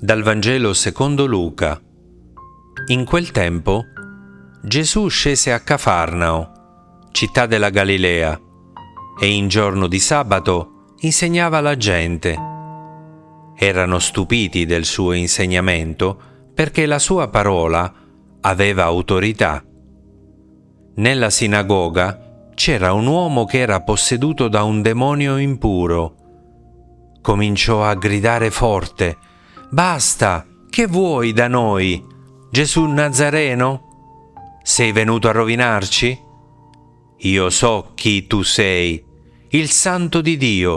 Dal Vangelo secondo Luca. In quel tempo Gesù scese a Cafarnao, città della Galilea, e in giorno di sabato insegnava la gente. Erano stupiti del suo insegnamento perché la sua parola aveva autorità. Nella sinagoga c'era un uomo che era posseduto da un demonio impuro. Cominciò a gridare forte: «Basta! Che vuoi da noi, Gesù Nazareno? Sei venuto a rovinarci? Io so chi tu sei, il Santo di Dio!»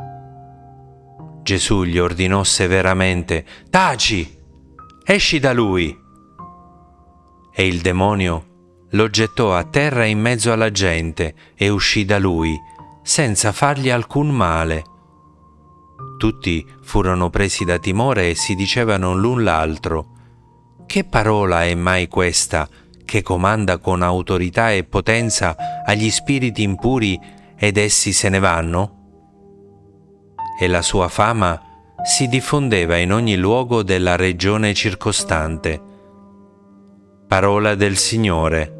Gesù gli ordinò severamente: «Taci! Esci da lui!» E il demonio lo gettò a terra in mezzo alla gente e uscì da lui, senza fargli alcun male. Tutti furono presi da timore e si dicevano l'un l'altro: «Che parola è mai questa che comanda con autorità e potenza agli spiriti impuri ed essi se ne vanno?» E la sua fama si diffondeva in ogni luogo della regione circostante. Parola del Signore.